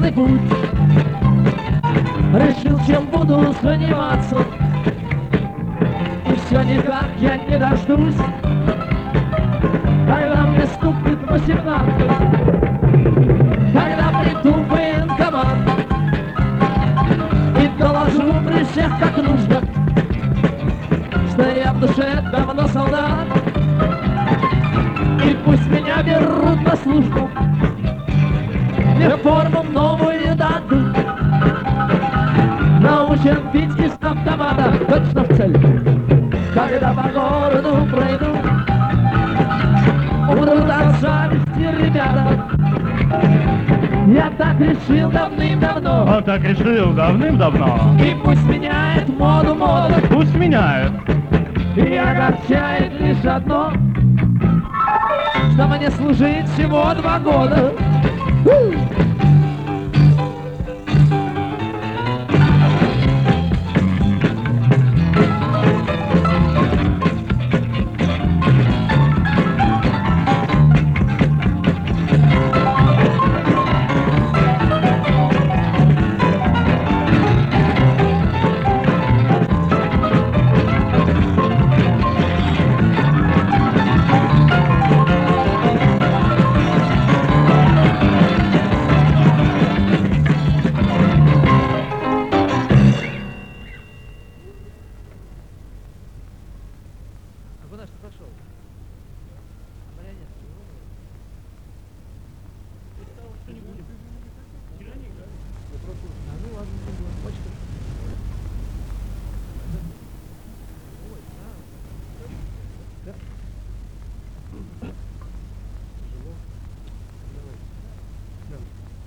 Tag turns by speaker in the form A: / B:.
A: опасный путь. Решил, чем буду заниматься, и все никак я не дождусь, когда мне стукнет 18, когда приду в военкомат и доложу при всех, как нужно, что я в душе давно солдат, и пусть меня берут на службу, мне форму новую дадут, научен бить из автомата точно в цель. Когда по городу пройду, умрут от зависти ребята. Я так решил давным-давно.
B: Он так решил давным-давно.
A: И пусть меняет моду мода.
B: Пусть меняет.
A: И огорчает лишь одно, что мне служить всего 2 года.